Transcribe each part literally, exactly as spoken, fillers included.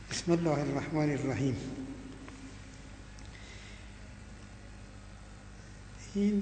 بسم الله الرحمن الرحیم. این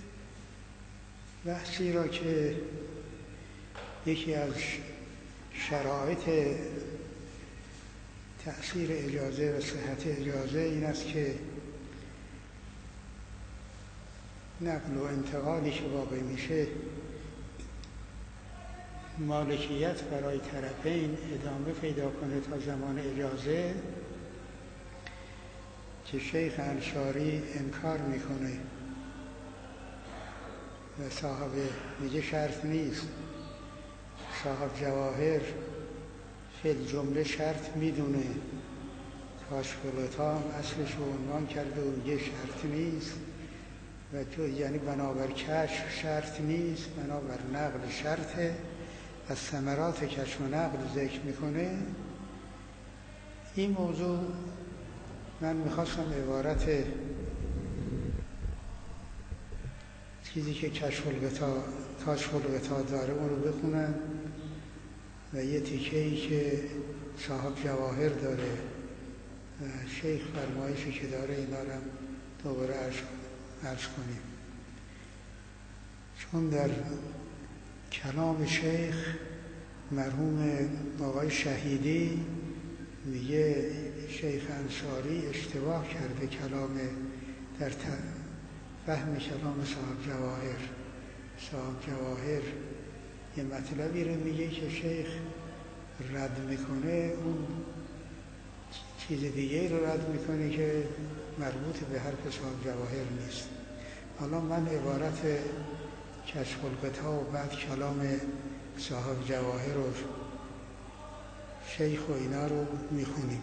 بحثی را که یکی از شرایط تأثیر اجازه و صحت اجازه این است که نقل و انتقالی که واقع میشه مالکیت برای طرفین ادامه پیدا کنه تا زمان اجازه، که شیخ انصاری انکار میکنه و صاحب میگه شرط نیست. صاحب جواهر فی الجمله شرط میدونه، کاشف الغطا اصلش رو عنوان کرده و میگه شرط نیست و تو یعنی بنابر کشف شرط نیست، بنابر نقل شرطه. از ثمرات کشف و نقل ذکر میکنه. این موضوع من میخواستم عبارت چیزی که کشف الغطا کاشف الغطا داره اون رو بخونم و یه تیکه‌ای که صاحب جواهر داره و شیخ فرمایشی که داره اینا رو دوباره عرض کنیم. چون در کلام شیخ مرحوم آقای شهیدی میگه شیخ انصاری اشتباه کرده کلام در فهم کلام صاحب جواهر. صاحب جواهر یه مطلبی رو میگه که شیخ رد میکنه، اون چیز دیگه رو رد میکنه که مربوط به حرف صاحب جواهر نیست. حالا من عبارت کشف الغطا و بعد کلام صاحب جواهر رو شیخ و اینا رو میخونیم.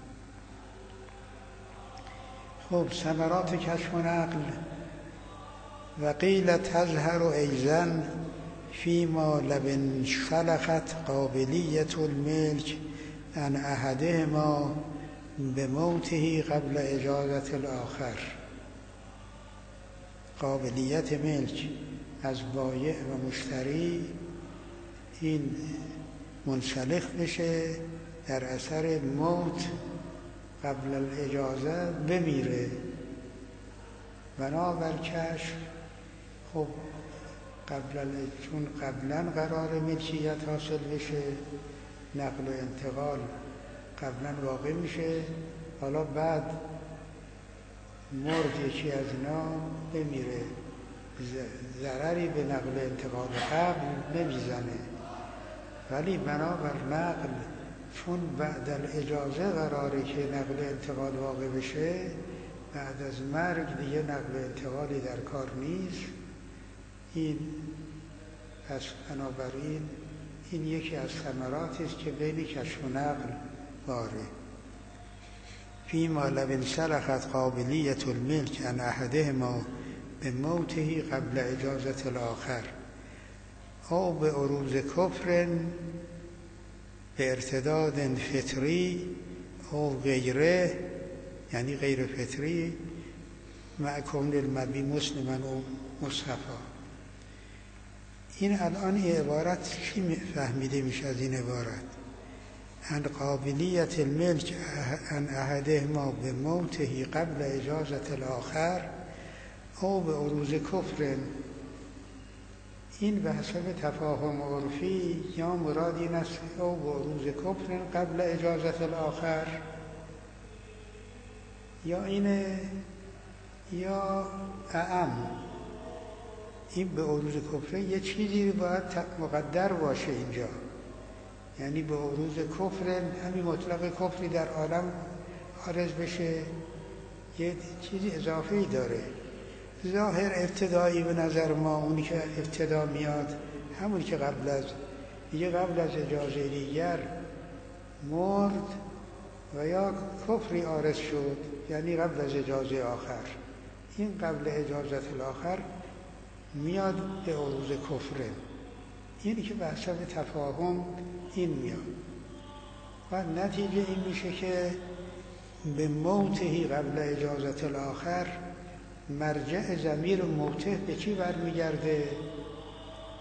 خب ثمرات کشف و نقل: و قیل تظهر ایضا فیما لو انسلخت قابلیت الملک عن احدهما بموته قبل اجازت الاخر. قابلیت ملک از بایع و مشتری این منسلخ بشه، در اثر موت قبل الاجازه بمیره. بنابر کشف خب قبل چون قبلا قرار ملکیت حاصل بشه، نقل و انتقال قبلا واقع میشه، حالا بعد مرد یکی از اینا بمیره، ضرری به نقل انتقال قبل نمیزنه. ولی بنابر نقل چون بعد الاجازه قراره که نقل انتقال واقع بشه، بعد از مرگ دیگه نقل انتقالی در کار نیست. این پس بنابراین این یکی از ثمراتی است که بین کشف و نقل واره. فیما لو انسلخت قابلیت الملک عن احدهما به موته قبل اجازت الاخر او به عروض کفر به ارتداد فطری او غیره، یعنی غیر فطری، مع کون المبی مسلما و مصحفا. این الان این عبارت چی فهمیده میشه از این عبارت؟ ان قابلیت الملک ان احدهما به موته قبل اجازت الاخر او به عروض کفر. این به حسب تفاهم عرفی یا مراد این است او به عروض کفر قبل اجازت الاخر، یا اینه یا اعم. این به عروض کفر یه چیزی باید مقدر باشه اینجا، یعنی به عروض کفر همین مطلق کفری در عالم عارض بشه، یه چیزی اضافه‌ای داره. ظاهر ابتدایی به نظر ما اونی که ابتدا میاد همونی که قبل از دیگه قبل از اجازه دیگر مرد و یا کفری عارض شد، یعنی قبل از اجازه آخر. این قبل اجازت الاخر میاد به عروض کفره. اینی که به حسب تفاهم این میاد و نتیجه این میشه که به موته قبل اجازت الاخر مرجع ضمیر موته به چی برمیگرده؟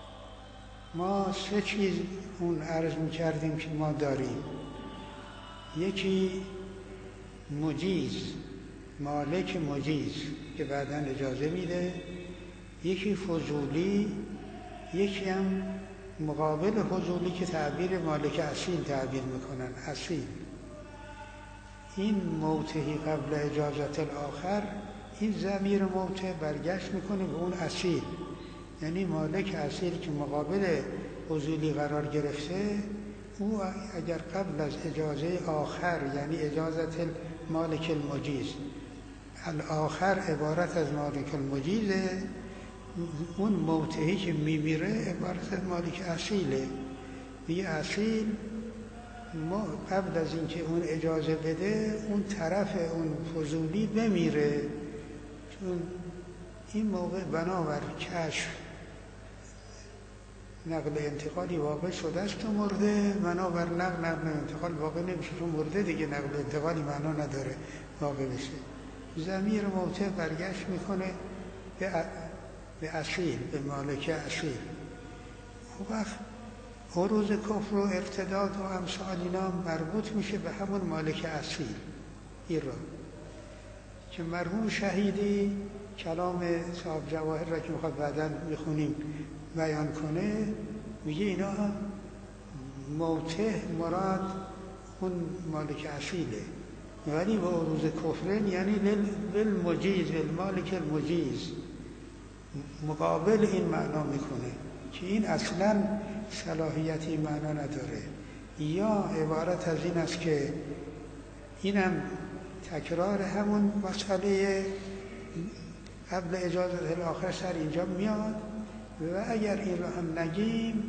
ما سه چیز اون عرض میکردیم که ما داریم. یکی مجیز، مالک مجیز که بعداً اجازه میده، یکی فضولی، یکی هم مقابل فضولی که تعبیر مالک اصیل تعبیر میکنن، اصیل. این موتهی قبل اجازت الاخر، این ضمیر موته برگشت میکنه به اون اصیل، یعنی مالک اصیل که مقابل فضولی قرار گرفته، او اگر قبل از اجازه آخر، یعنی اجازت مالک المجیز، الاخر عبارت از مالک المجیزه، اون موتهی که میمیره عبارت از مالک اصیله. میگه اصیل ما قبل از اینکه اون اجازه بده اون طرف اون فضولی بمیره، چون این موقع بنابر کشف نقل انتقالی واقع شده است و مرده، بنابر نقل نقل انتقال واقع نمیشه، چون مرده دیگه نقل انتقالی معنا نداره واقع بشه. ضمیر موته برگشت میکنه به به اصیل، به مالک اصیل. خب وقت عروض کفر و ارتداد و امثال اینا مربوط میشه به همون مالک اصیل. این را که مرحوم شهیدی کلام صاحب جواهر را که میخواد بعداً میخونیم بیان کنه، میگه اینا موته مراد اون مالک اصیله، ولی به عروض کفرن یعنی للمجیز، المالک المجیز، مقابل این معنا میکنه که این اصلا صلاحیتی معنا نداره. یا عبارت از این است که اینم تکرار همون مسئله قبل اجازت الاخر سر اینجا میاد، و اگر این رو هم نگیم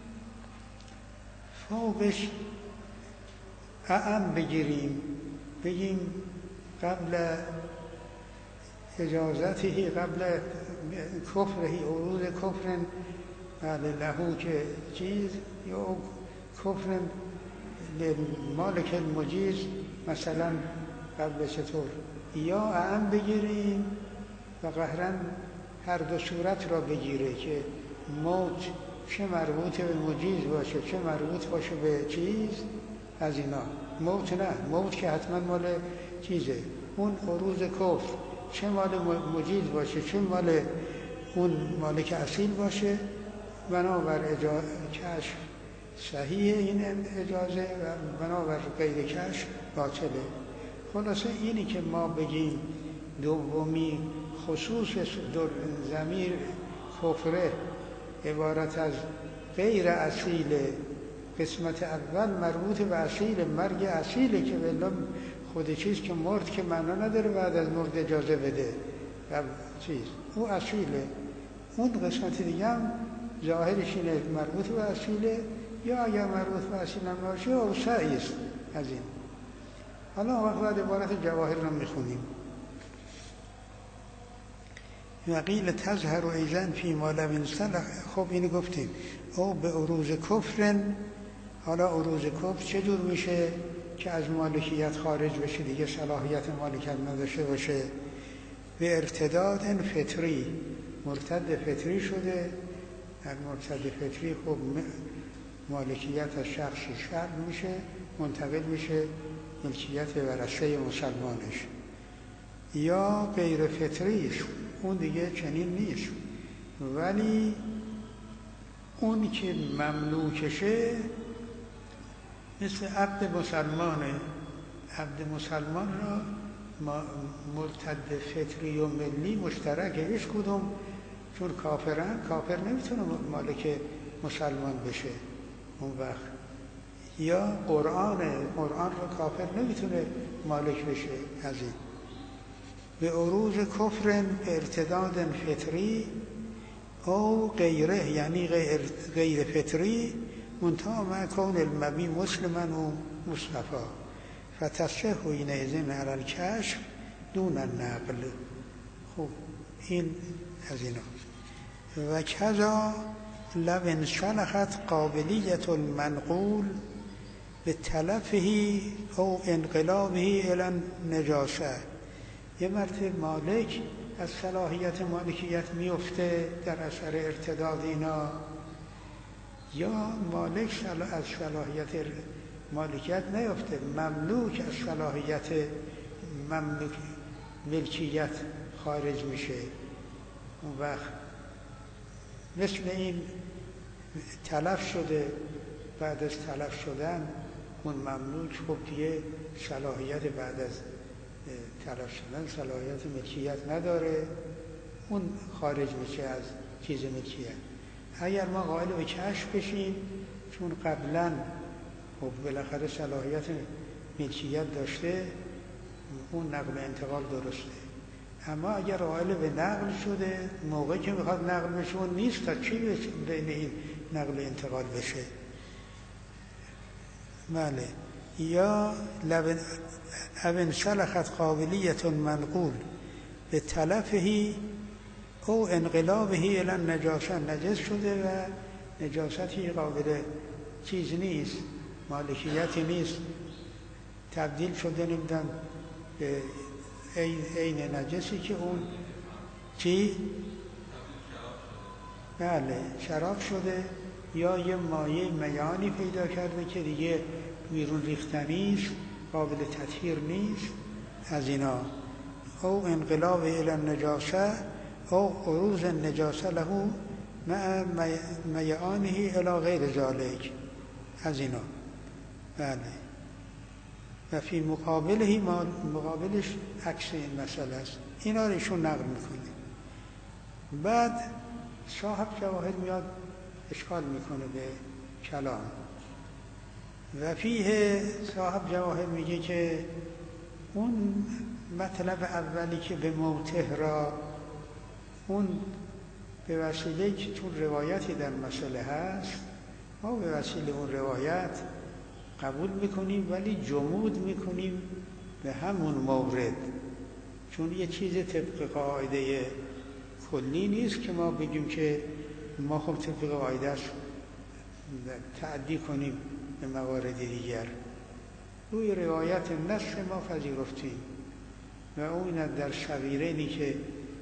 فوقش اعم بگیریم، بگیم قبل اجازته، قبل کفرهی، عروض کفرن بله لهو که چیز، یا کفرن مالک المجیز مثلا قبل چطور، یا اعم بگیریم و قهرن هر دو صورت را بگیره که موت چه مربوط به مجیز باشه چه مربوط باشه به چیز از اینا. موت نه، موت که حتما مال چیزه، اون عروض کفر چه مال مجیز باشه چه مال اون مالک اصیل باشه، بنابر اجازه کشف صحیح این اجازه و بنابر غیر کشف باطله. خلاصه اینی که ما بگیم دومی خصوص ضمیر کفره عبارت از غیر اصیل، قسمت اول مربوط به اصیل، مرگ اصیله که بلا خود چیز که مرد که معنا نداره بعد از مرد اجازه بده و چیز، او اصیله. اون قسمت دیگه هم ظاهرش اینه مربوط به اصیله، یا اگر مربوط به اصیل هم باشه اوسعی است از این. حالا وقت بعد عبارت جواهر رو میخونیم. و قیل تظهر و ایزن فی ما لم انسلخ. خب اینو گفتیم او به عروض کفرن. حالا عروض کفر چجور میشه که از مالکیت خارج بشه، دیگه صلاحیت مالکیت نداشته باشه؟ به ارتداد فطری، مرتد فطری شده. در مرتد فطری خب مالکیت از شخصی شرط میشه، منتقل میشه ملکیت ورثه مسلمانش. یا غیر فطری، اون دیگه چنین نیست، ولی اون که مملوکشه مثل عبد مسلمانه. عبد مسلمان را مرتد فطری و ملی مشترکه، هیچ کدوم چون کافرن، کافر نمیتونه مالک مسلمان بشه اون وقت. یا قرآنه، قرآن را کافر نمیتونه مالک بشه از این. به عروض کفر به ارتداد فطری او غیره، یعنی غیر, غیر فطری منتها مع کون المبی مسلما و مصطفی فتصح و این ازن علی الکشف دون النقل. خب این از اینا. و کذا لو انسلخت قابلیت المنقول به تلفه او انقلابه الى نجاسه. یه مرتبه مالک از صلاحیت مالکیت میفته در اثر ارتداد اینا، یا مالک از صلاحیت مالکیت نیفته، مملوک از صلاحیت مملوک ملکیت خارج میشه. اون وقت مثل این تلف شده، بعد از تلف شدن اون مملوک خب دیگه صلاحیت بعد از تلف شدن صلاحیت ملکیت نداره، اون خارج میشه از چیز ملکیت. اگر ما قائل به کشف بشیم، چون قبلا خب بالاخره صلاحیت ملکیت داشته، اون نقل و انتقال درسته. اما اگر قائل به نقل شده، موقعی که میخواد نقل بشه اون نیست، تا چی بین این نقل و انتقال بشه؟ بله. یا او سلخت قابلیت منقول به تلفهی او انقلابه الی النجاسه، نجس شده و نجاستی قابل چیز نیست، مالکیتی نیست، تبدیل شده نمیدن به عین نجسی که اون چی؟ بله شراب شده، یا یه مایه میانی پیدا کرده که دیگه بیرون ریختنی است، قابل تطهیر نیست، از اینا. او انقلاب الی النجاسه او عروض النجاسه له مع میعانه الی غیر ذالک، از اینا. بله. و فی مقابله، مقابلش عکس این مسئله است. اینا رو ایشون نقل میکنه. بعد صاحب جواهر میاد اشکال میکنه به کلام و فیه. صاحب جواهر میگه که اون مطلب اولی که به موته را، اون به وسیله که تو روایتی در مسئله هست، ما به وسیله اون روایت قبول میکنیم ولی جمود میکنیم به همون مورد، چون یه چیز طبق قاعده کلی نیست که ما بگیم که ما خب طبق قاعده تعدی کنیم به موارد دیگر. روی روایت نص ما پذیرفتیم و اون در صغیرینی که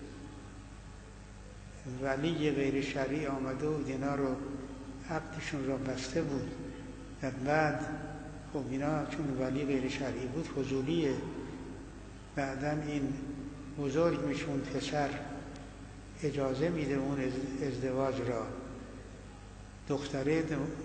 ولی غیر شرعی آمده و اینا رو عقدشون را بسته بود و بعد خب اینا چون ولی غیر شرعی بود فضولیه، بعدا این بزرگ میشه، اون پسر اجازه میده اون ازدواج را، دختره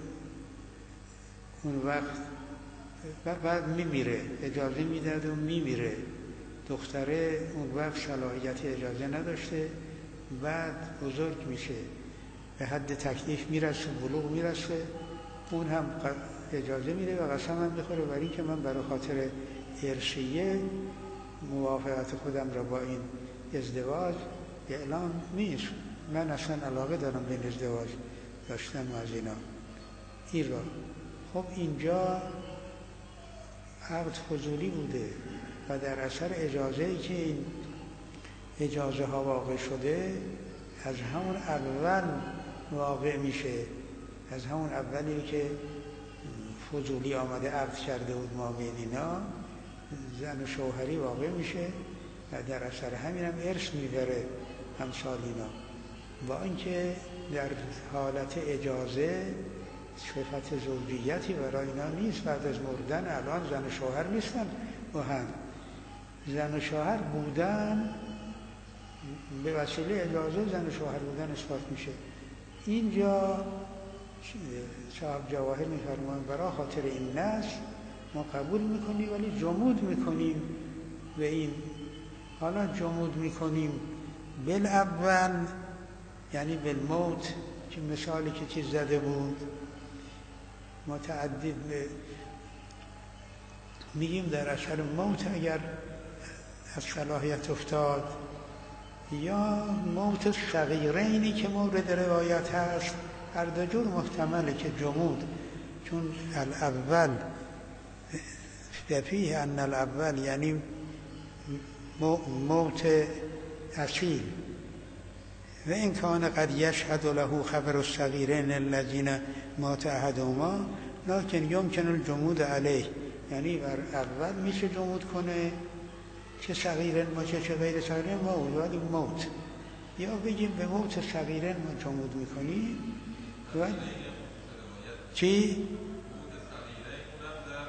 اون وقت بعد میمیره، اجازه میداد و میمیره، دختره اون وقت صلاحیت اجازه نداشته، بعد بزرگ میشه، به حد تکلیف میرسه، بلوغ میرسه، اون هم اجازه میده و قسم هم میخوره برای که من برای خاطر ارثیه موافقت خودم را با این ازدواج اعلام نیست، من اصلا علاقه دارم به این ازدواج داشتن و از اینا این را. خب اینجا عقد فضولی بوده و در اثر اجازه ای که این اجازه ها واقع شده از همون اول واقع میشه، از همون اولی که فضولی آمده عقد کرده بود ما بین اینا، زن و شوهری واقع میشه و در اثر همین هم ارث میبره همسال اینا، با اینکه در حالت اجازه صفت زوجیتی برای اینا نیست. بعد از مردن الان زن و شوهر نیستن با هم، زن و شوهر بودن به وسیله اجازه زن و شوهر بودن اثبات میشه. اینجا صاحب جواهر میفرمایند برای خاطر این نص ما قبول میکنیم ولی جمود میکنیم به این. حالا جمود میکنیم بالاول یعنی بالموت، که مثالی که چیز زده بود متعدد به میگیم در اثر موت اگر از صلاحیت افتاد، یا موت صغیرینی که مورد روایت هست، هر دو جور محتمله که جمود، چون الاول فیه ان الاول یعنی موت اصیل و این کان قد یشهد له خبر الصغیرین الذین مات احدهما لکن یمکن الجمود علیه، یعنی بر اول میشه جمود کنه چه صغیرین باشه چه غیر صغیرین موت، ولی موت یا بگیم به موت صغیرین ما جمود میکنیم و چی؟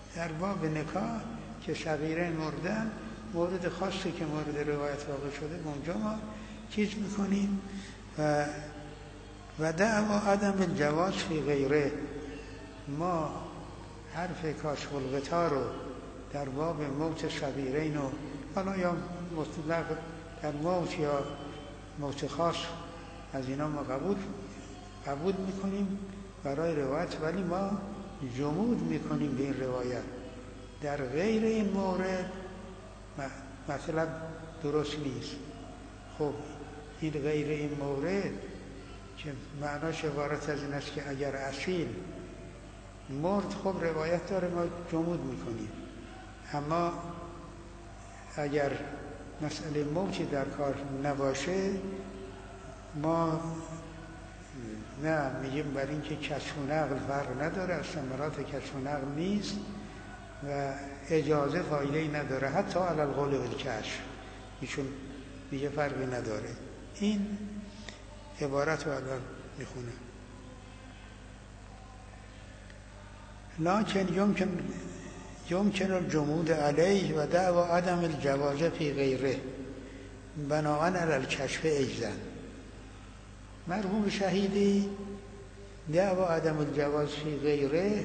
در باب نکاح که صغیرین مردن، مورد خاصی که مورد روایت واقع شده اونجا ما چیز میکنیم. و و دعوا عدم الجواز فی غیره، ما حرف کاشف الغطا رو در باب موت صغیرین و حالا یا مطلق در موت یا موت خاص از اینا ما قبول قبول میکنیم برای روایت، ولی ما جمود میکنیم به این روایت. در غیر این مورد مطلب درست نیست. خب این غیر این مورد که معناش عبارت از این است که اگر اصیل مرد، خب روایت داره ما جمود میکنیم. اما اگر مسئله موتی در کار نباشه ما نه میگیم برای اینکه کشف و نقل فرق نداره، از ثمرات کشف و نقل نیست و اجازه فایده‌ای نداره، حتی علی القول بالکشف ایشون میگه فرقی نداره. این عبارت رو الان میخونه. لکن یمکن یمکن الجمود علیه و دعوا عدم الجواز فی غیره بناءً علی الکشف ایضاً. مرحوم شهیدی دعوا عدم الجواز فی غیره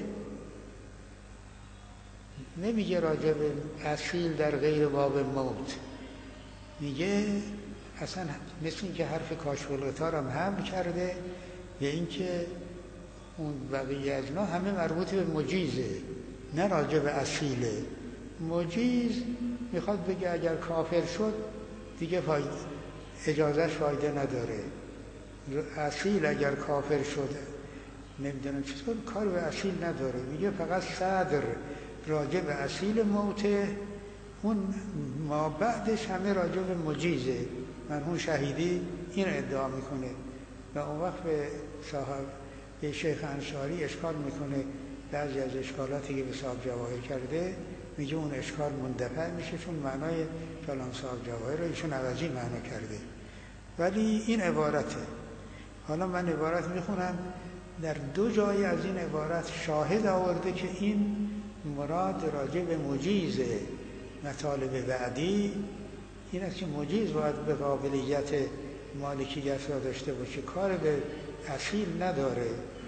نمیگه راجع به اصیل در غیر باب موت، میگه اصلا مثل این که حرف کاشف الغطا هم هم کرده به اینکه اون بقیه اجنا همه مربوط به مجیزه، نه راجع به اصیله. مجیز میخواد بگه اگر کافر شد دیگه فایده اجازهش فایده نداره. اصیل اگر کافر شده نمیدونم چطور کار به اصیل نداره، میگه فقط صدر راجع به اصیل موته، اون ما بعدش همه راجع به مجیزه. مرحوم شهیدی این ادعا میکنه و اون وقت به صاحب به شیخ انصاری اشکال میکنه، بعضی از اشکالاتی که به صاحب جواهر کرده میگه اون اشکال مندفع میشه چون معنای فلان صاحب جواهر رو ایشون عوضی معنا کرده. ولی این عبارته. حالا من عبارت میخونم. در دو جای از این عبارت شاهد آورده که این مراد راجع به مجیز مطالب بعدی این است که مجیز باید به قابلیت مالکیت را داشته باشه، کار به اصیل نداره.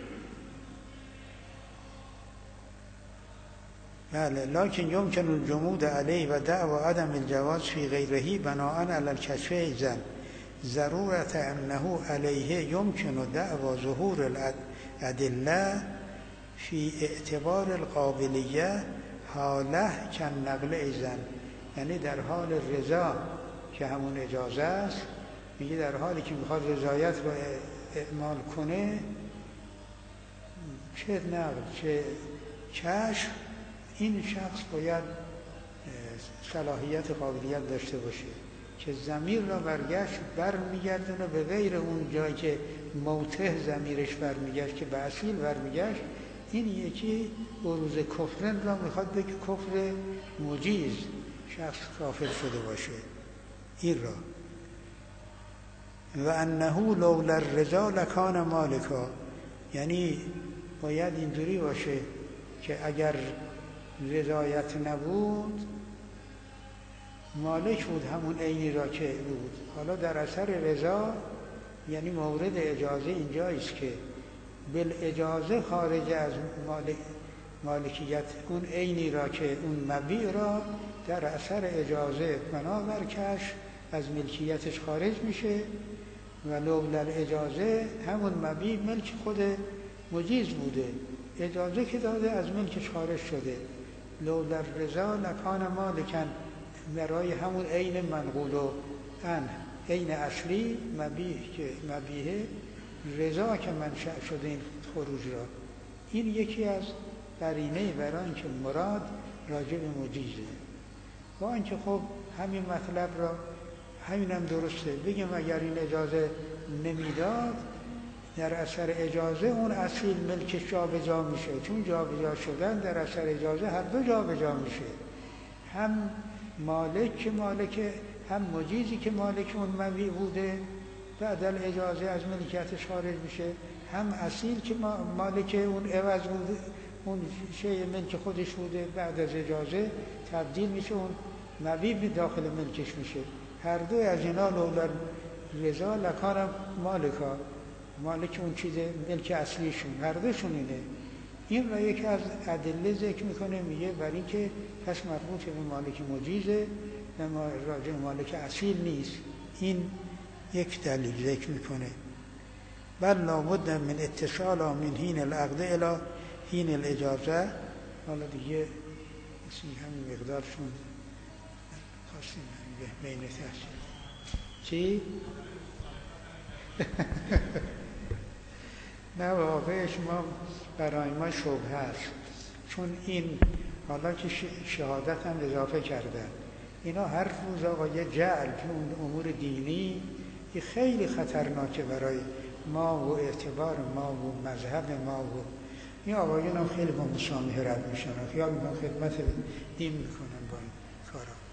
بله، لکن یمکن الجمود علیه و دعوا عدم الجواز فی غیره بناءً علی الکشف ایضاً ضرورت انه علیه یمکن دعوا ظهور الادله فی اعتبار القابلیه حاله کن نقل ایضاً. یعنی در حال رضا که همون اجازه است، میگه در حالی که میخواد رضایت رو اعمال کنه، چه نقل چه کشف، این شخص باید صلاحیت قابلیت داشته باشه که ضمیر را برگشت برمیگردونه به غیر اون جایی که موته ضمیرش برمیگشت که به اصیل برمیگشت. این یکی بروز کفرن را میخواد بگه کفر مجیز، شخص کافر شده باشه این را. و انه لولا الرضا لکان مالکا، یعنی باید اینجوری باشه که اگر رضایت نبود مالک بود همون عینی را که بود. حالا در اثر رضا یعنی مورد اجازه اینجاییست که بالاجازه خارج از مالک مالکیت اون عینی را که اون مبیع را در اثر اجازه بنابر کشف از ملکیتش خارج میشه و لولا اجازه همون مبیع ملک خود مجیز بوده، اجازه که داده از ملکش خارج شده. لولا الرضا لکان مالکن، برای همون عین منقول و ان عین اصلی مبیع که مبیعه رضا که منشأ شده این خروج را. این یکی از قرینه برای اینکه مراد راجع به مجیزه. با اینکه خب همین مطلب را همین هم درسته بگیم اگر این اجازه نمیداد در اثر اجازه اون اصیل ملکش جا به جا میشه، چون جا به جا شدن در اثر اجازه هر دو جا به جا میشه، هم مالک که مالک، هم مجیزی که مالک اون مبیع بوده بعد اجازه از ملکیتش خارج میشه، هم اصیل که مالک اون عوض بوده اون شیء ملک خودش بوده، بعد از اجازه تبدیل میشه، اون نویب داخل ملکش میشه. هر دو از اینا لولا رضا لکان مالکا، مالک اون چیز ملک اصلیشون، هر دوشون اینه. این را یکی از ادله ذکر میکنه، میگه برای اینکه پس مربوط به مالک مجیزه و راجع مالک اصیل نیست. این یک دلیل ذکر میکنه. بل لابد من اتصال من حین العقد الی حین الاجازه. حالا دیگه همین مقدارشون خواستیم به بین تحصیل چی؟ نه واقعش ما برای ما شبه هست، چون این حالا که شهادت هم اضافه کردن، اینا هر روز آقا یه جعل که اون امور دینی که خیلی خطرناکه برای ما و اعتبار ما و مذهب ما و این آقایون هم خیلی با مسامحه رد میشن، خیال میکنن خدمت دین میکنن با این کارا.